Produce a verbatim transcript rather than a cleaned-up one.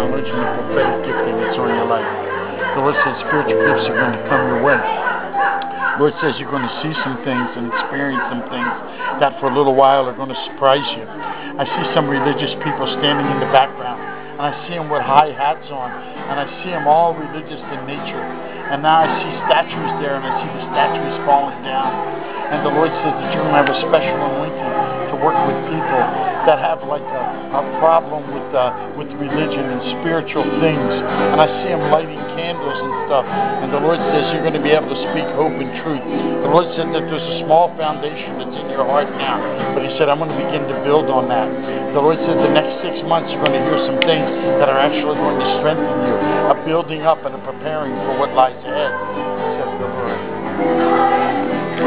knowledge and the prophetic gifting that's on your life. The Lord says spiritual gifts are going to come your way. The Lord says you're going to see some things and experience some things that for a little while are going to surprise you. I see some religious people standing in the background, and I see them with high hats on, and I see them all religious in nature. And now I see statues there, and I see the statues falling down. And the Lord says that you're going to have a special anointing to work with people that have like a, a problem with uh, with religion and spiritual things. And I see them lighting candles and stuff. And the Lord says you're going to be able to speak hope and truth. The Lord said that there's a small foundation that's in your heart now. But He said, I'm going to begin to build on that. The Lord said the next six months you're going to hear some things that are actually going to strengthen you. A building up and a preparing for what lies ahead, says the Lord.